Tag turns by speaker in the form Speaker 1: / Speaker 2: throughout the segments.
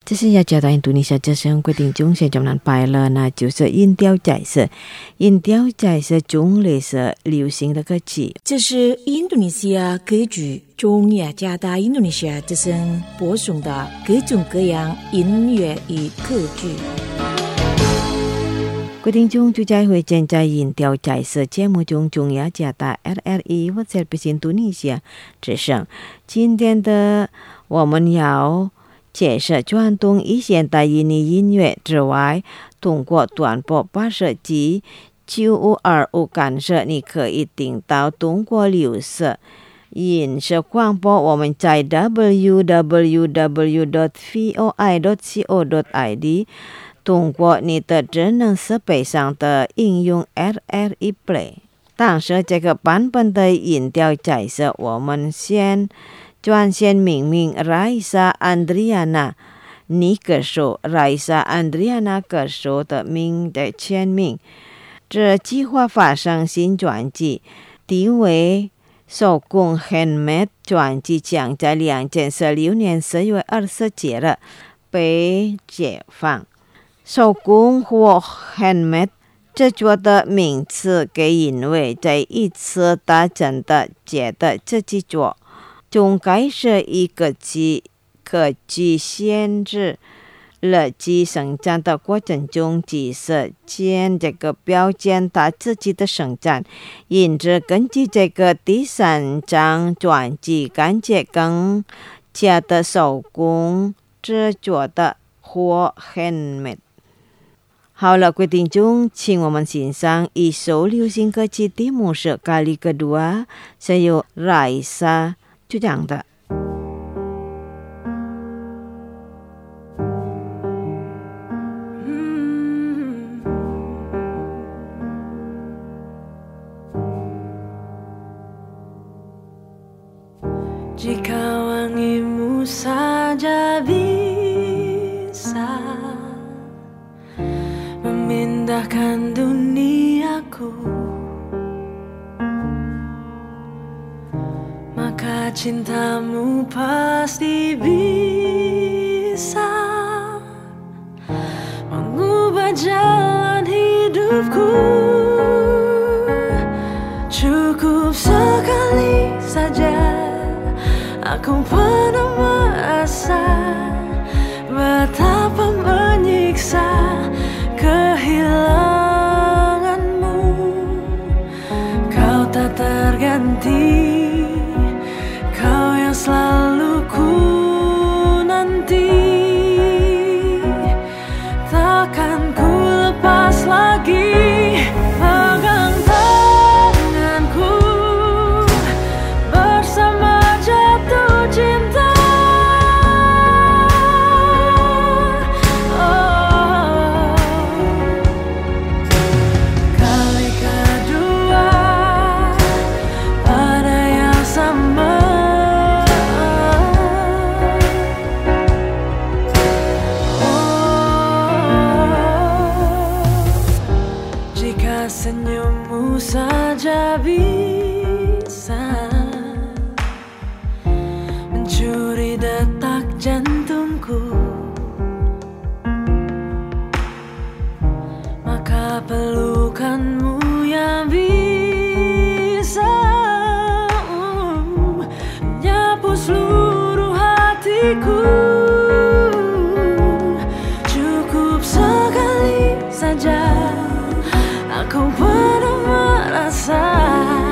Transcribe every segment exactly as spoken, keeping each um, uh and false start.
Speaker 1: 这是雅加达印度尼西亚之声规定中现在南拜了，那就是音调彩色。音调彩色种类是流行的歌曲。
Speaker 2: 这是印度尼西亚歌剧中雅加达印度尼西亚之声播送的各种各样音乐与歌剧。
Speaker 1: 各位听众，就在会正在音调彩色节目中，中雅加达 R R E 或者是印度尼西亚之声。今天的我们要介绍传统以现代印尼音乐之外，通过短波发射机九五二五干涉，你可以听到通过流色影视广播。我们在 double-u double-u double-u dot voi dot co dot i d 通过你的智能设备上的应用 R R E Play。当时这个版本的音调彩色，我们先专线命名 Raisa Andriana 女歌手 Raisa Andriana 歌手的名的签名。这计划发上新专辑，定为手工 handmade 专辑，将在两千十六年四月二十节日被解放。手工或 handmade 制作的名词，给因为在一次大战的节的这制作中该是一个机可机限制了机生产的过程中，即是将这个标签他自己的生产。因此根据这个第三张专辑，感觉更加的手工制作的或 handmade。好了，各位听众，请我们欣赏一首流行歌曲，题目是 Kali Kedua， 是由 Raisa 主唱的。
Speaker 3: Jika wangimu saja bisa memindahkan duniaku, maka cintamu pasti bisa mengubah jalan hidupku. Cukup sekali saja aku pernah merasa betapa menyiksa kehilanganmu. Kau tak terganti, kau yang selalu ku nanti. Takkan ku lepas lagi pegang tanganku bersama jatuh cinta. Oh, kali kedua pada yang sama. Jika senyummu saja bisa mencuri detak jantungku, maka pelukanmu yang bisa uh, menyapu seluruh hatiku. Cukup sekali saja aku pernah merasa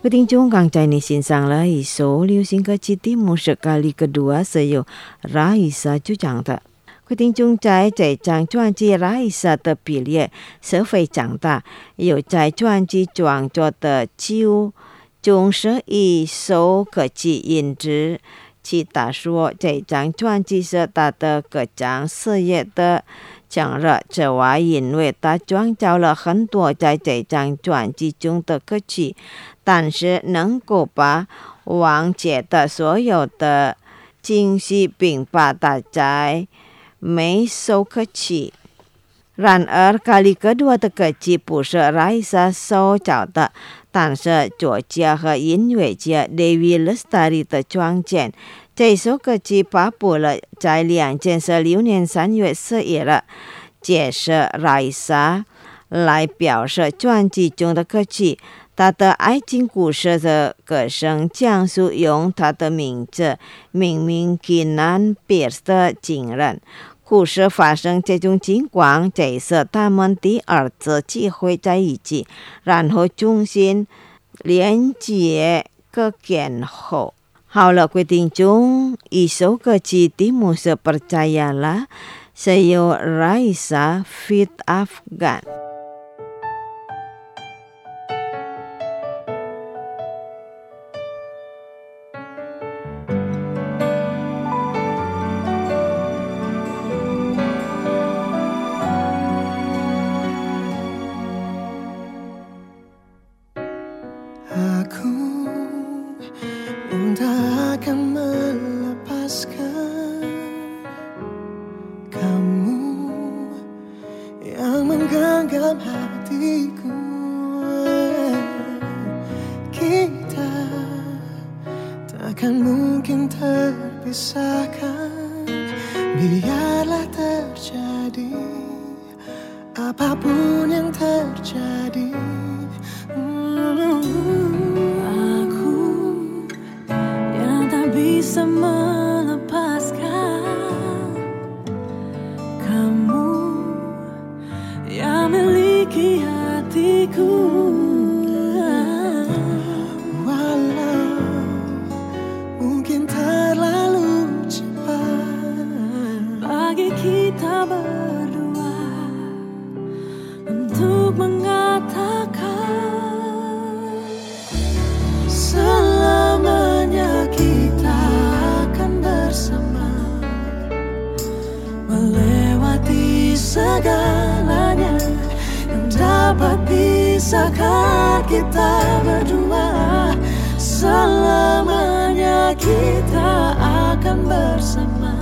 Speaker 1: 各位听众，刚才你欣赏了一首流行歌曲题目是kali kedua， 是由 Raisa 主唱的。各位听众，在这张专辑 Raisa 的比例是非常大，有在专辑创作的九中十一首歌曲音质。其他说，这张专辑是他的歌唱事业的强热，此外，因为他创造了很多在这张专辑中的歌曲，但是能够把王杰的所有的精细并把它在每首歌曲。然而kali kedua的歌曲不是 Raisa 所找的，但是作家和音乐家 Dewi Lestari 的创建。这首歌曲发布了在两千十六年三月十一日，这是 Raisa 来表示专辑中的歌曲。他的爱情故事的歌声讲述用他的名字命名给男 Pierce 的情人。故事发生这种情况，这是他们第二次机会在一起，然后重新连接个间后。好了，各位听众，一首歌曲题目是 Percayalah， 是由 Raisa feat. Afgan。
Speaker 4: Biarlah terjadi apapun yang terjadi.
Speaker 3: Aku yang tak bisa melepaskan kamu yang miliki hatiku.
Speaker 4: Walau mungkin terlalu bagi kita berdua untuk mengatakan selamanya kita akan bersama, melewati segalanya yang dapat pisahkan kita berdua. Selamanya kita akan bersama,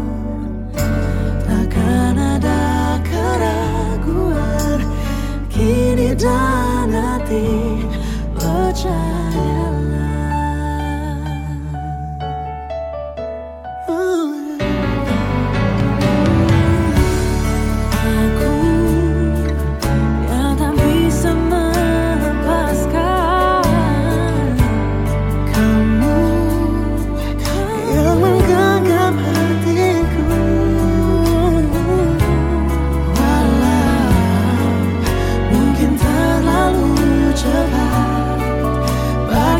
Speaker 4: takkan ada keraguan kini dan nanti, percayalah. Aku yang tak bisa melepaskan kamu yang menggenggam hatiku. Walau mungkin terlalu cepat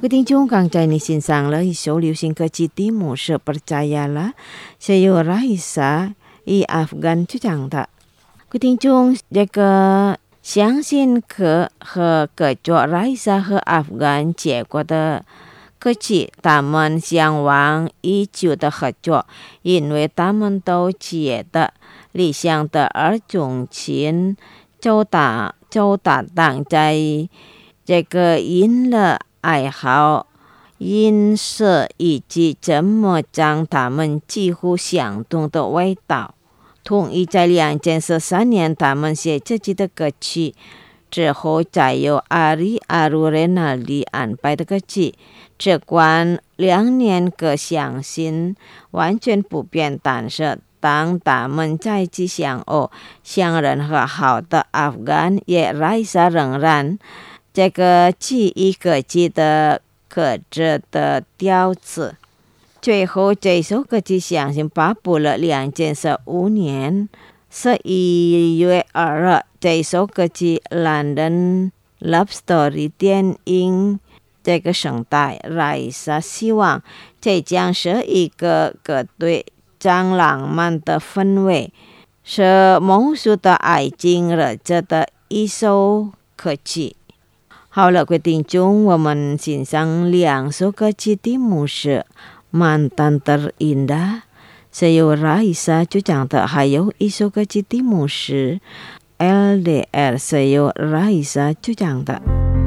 Speaker 1: 各位听众刚才你欣赏了一首流行歌曲题目是 Percayalah Saya Raisa 以阿富汗主讲的。各位听众，这个相信歌和歌作 Raisa 和阿富汗结果的歌曲，他们向往已久的合作，因为他们都觉得理想的二种情就打就打挡在这个音乐爱好、音色以及怎么将他们几乎相同的味道。统一在两千十三年，他们写自己的歌曲之后，再由阿里阿鲁雷纳里安排的歌曲。这关两年歌相信完全不变，但是当他们再次相偶，相人和好的阿富汗也Raisa仍然这个记忆歌曲的歌者的调子。最后这首歌曲相信发布了两千十五年十一月二日，这首歌曲 London Love Story 电影这个声带Raisa希望这将是一个歌队将浪漫的氛围，是蒙述的爱情热着的一首歌曲。好了，各位听众，我们欣赏两首歌曲题目是Mantan Terindah Saya Raisa 主讲的，还有一首歌曲题目是 L D R Saya Raisa 主讲的。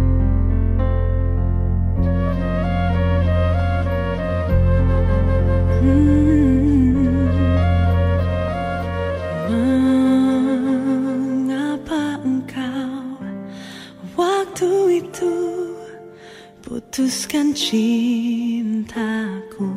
Speaker 3: Mengapa engkau waktu itu putuskan cintaku,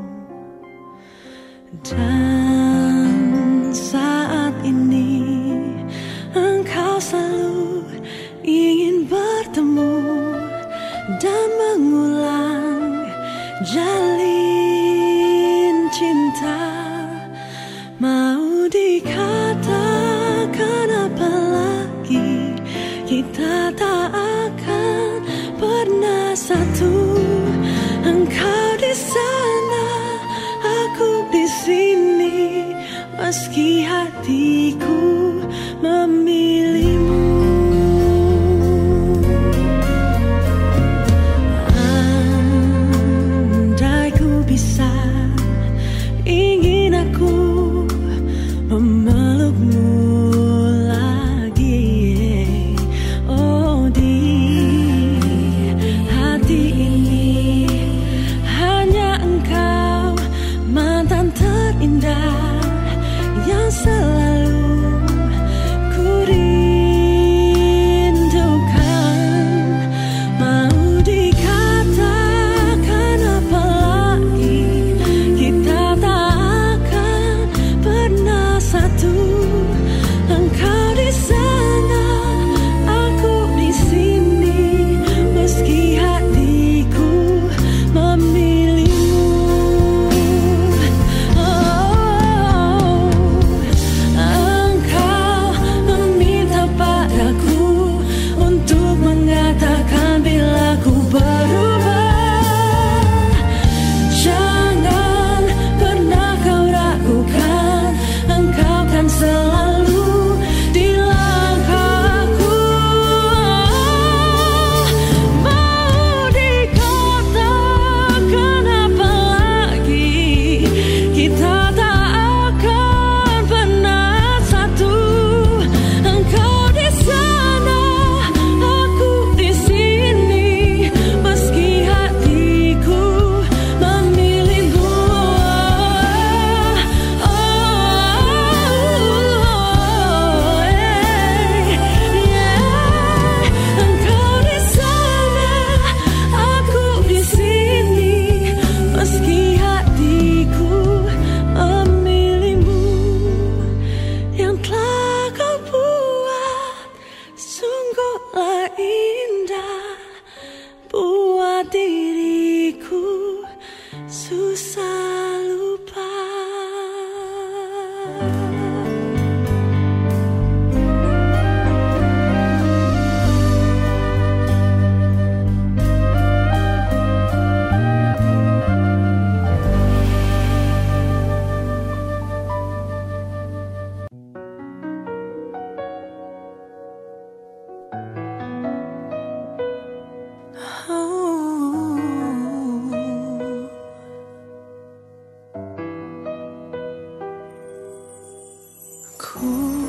Speaker 3: dan saat ini engkau selalu ingin bertemu dan mengulang jalin cinta. Mau dikatakan apa lagi, kita tak akan pernah satu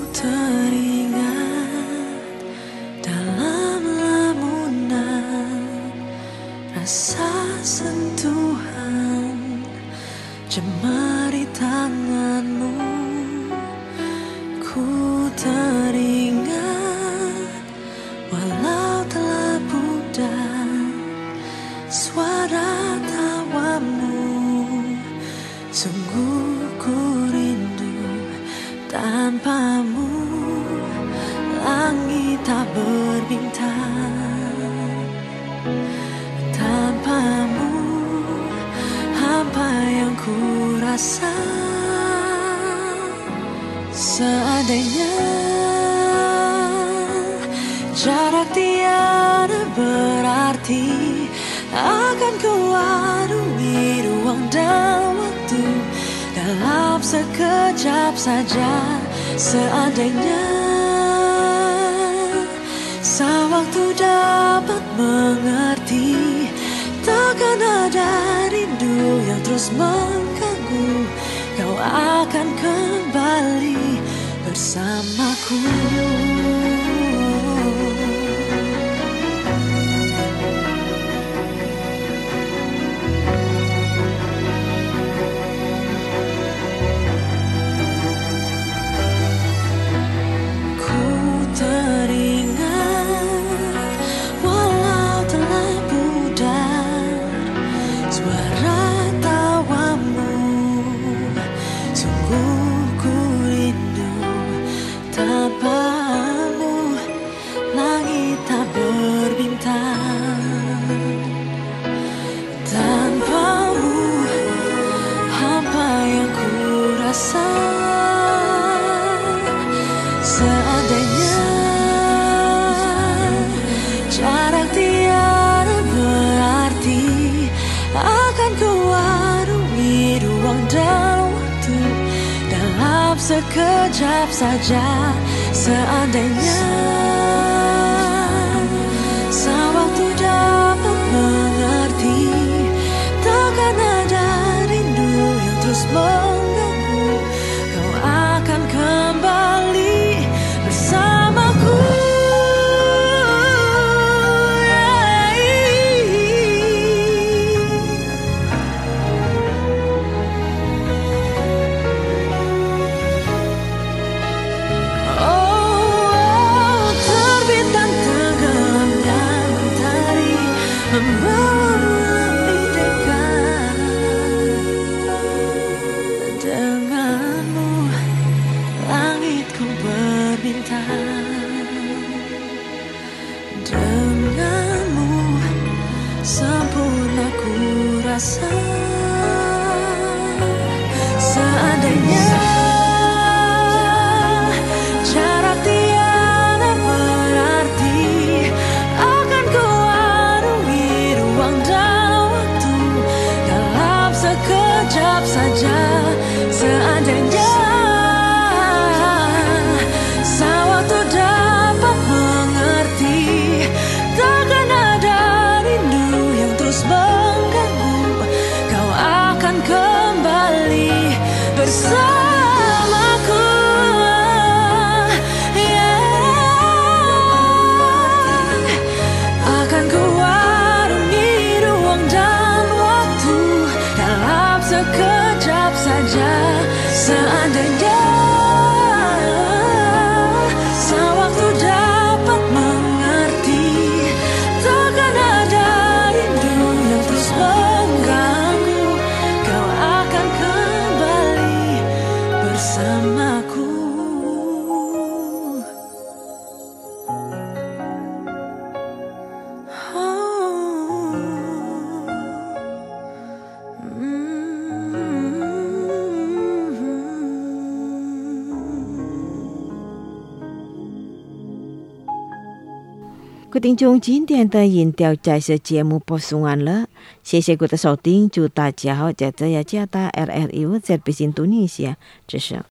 Speaker 3: teringat dalam lamunan rasa sentuhan jemari tanganmu. Ku teringat walau telah pudar suara tawamu. Sungguh ku rindu tanpamu, langit tak berbintang. Tanpamu, hampa yang ku rasa. Seandainya jarak tiada berarti, akan ku arungi ruang dan waktu dalam sekejap saja. Seandainya sang waktu dapat mengerti, takkan ada rindu yang terus mengganggu. Kau akan kembali bersamaku. Seandainya jarak tiada berarti, akan ku arungi ruang dan waktu dalam sekejap saja. Seandainya sang waktu dapat mengerti, takkan ada rindu yang terus mengganggu. Kau akan kembali bersamaku. Oh, terbit dan tenggelamnya mentari membawamu lebih dekat. Denganmu langitku berbintang, denganmu sempurna ku rasa. Seandainya jarak tiada berarti, akan ku arungi ruang dan waktu dalam sekejap saja. Seandainya bersamaku, yeah. Akan ku arungi ruang dan waktu dalam sekejap saja. Seandainya sang waktu dapat mengerti, takkan ada rindu yang terus mengganggu. Kau akan kembali bersamaku. Oh, mm-hmm.
Speaker 1: 各位听众，今天的音调在这节目播送完了，谢谢各位的收听，祝大家好，在这里加大 R R I 我在北京读你些知识。